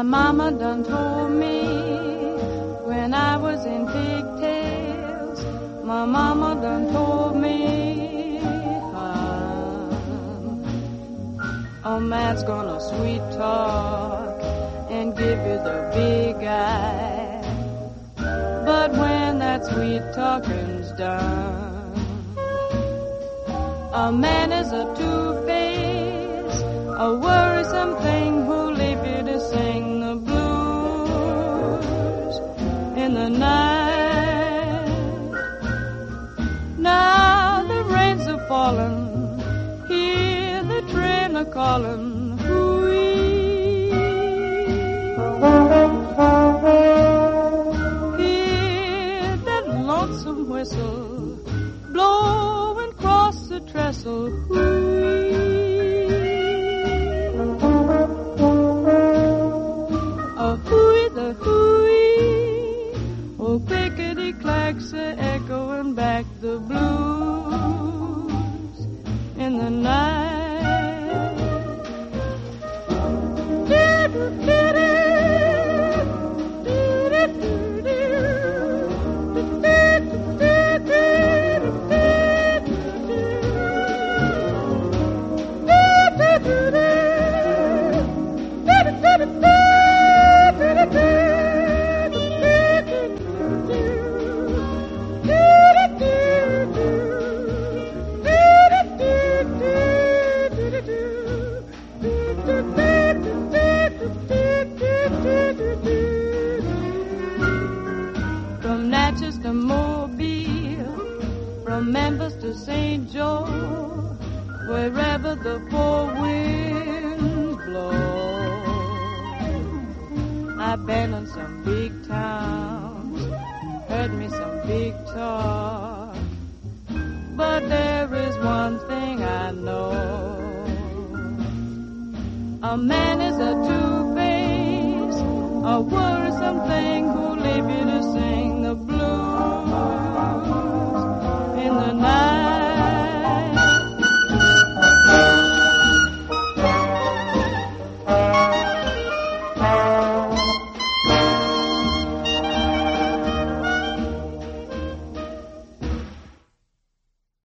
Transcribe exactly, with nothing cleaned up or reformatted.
My mama done told me when I was in pigtails. My mama done told me um, a man's gonna sweet talk and give you the big eye. But when that sweet talking's done, a man is a two-faced, a worrisome thing who'll leave you to sing the blues in the night. Now the rains are falling, hear the train a calling, hoo-wee. Hear that lonesome whistle blowing across the trestle, hoo-wee. A hooey, the hooey, oh clickety-clacks are echoing back the blues in the night. From Natchez to Mobile, from Memphis to Saint Joe, wherever the four winds blow. I've been in some big towns, heard me some big talk, but there is one thing I know. A man is a two-faced, a worrisome thing who'll leave you to sing